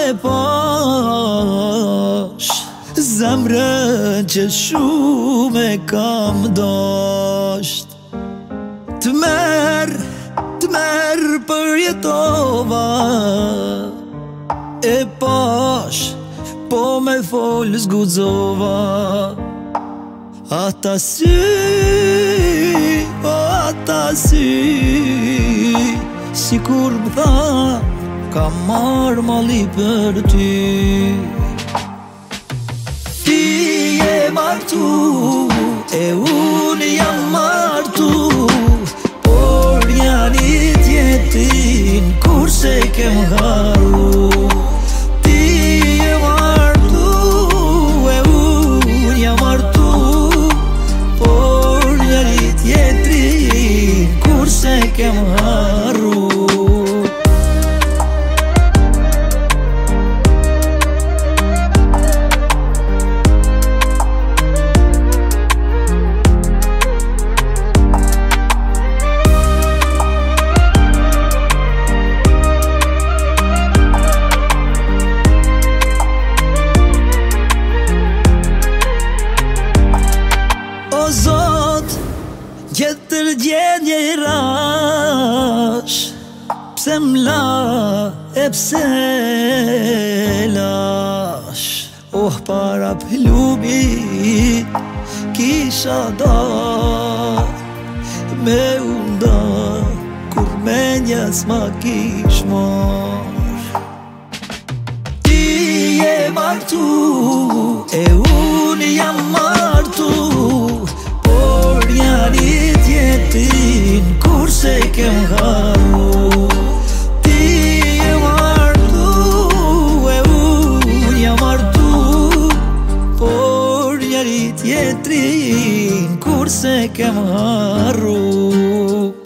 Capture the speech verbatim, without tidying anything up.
e pash zemrën që shumë e kam dasht. Të merë, të merë për jetova, e pash, po me folë zgudzova. Ata sy, o ata sy, si kur më tha, ka marrë mali për ty. Ti je martu, e unë jam martu, por janë i tjetin, kur se kem haru. Ti je martu, e unë jam martu, por janë i tjetin, kur se kem haru. O Zot, jetër djenje i rash, pse m'la e pse lash. Oh, para plumi kisha dar, me unda kur menja s'ma kish mar. Ti je martu, e unë jam martu, por janë i tjetin, kur se kem haru. Ti je martu, e unë jam martu, por janë i tjetin, kur se kem haru.